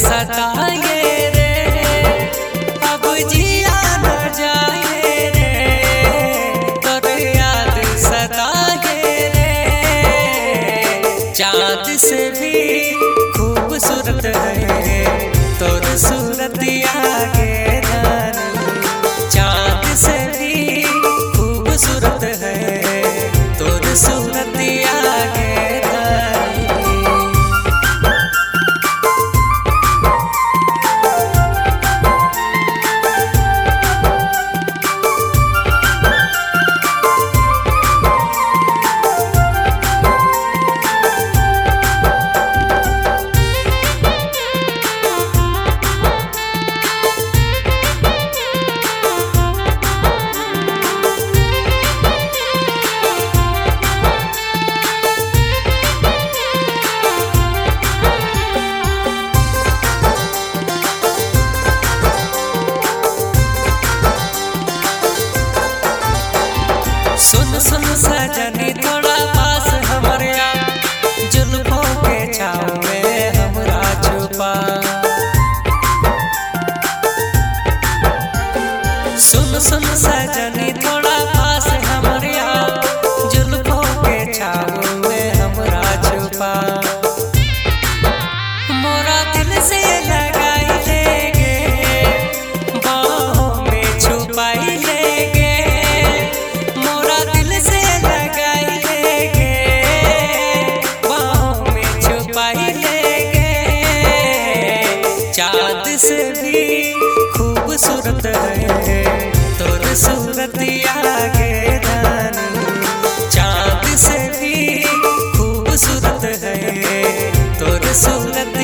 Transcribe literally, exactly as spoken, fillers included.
सताए रे, अब जिया न जाए रे, तोर याद सताए रे। चाँद से भी खूबसूरत है तोर सूरतिया के रानी, चाँद से भी खूबसूरत है तोर सूरतिया के सुन सुन सजनी थोड़ा पास हमरे आ, जुल्फों के छाँव में हमरा छुपा। सुन सुन सजनी थोड़ा पास हमरे आ, जुल्फों के छाँव में हमरा छुपा। मोरा दिल से लगाई लेगे, बाहों में छुपाई लेगे, चाँद से भी खूबसूरत है तोर सूरतिया के रानी, चाँद से भी खूबसूरत है तोर सूरत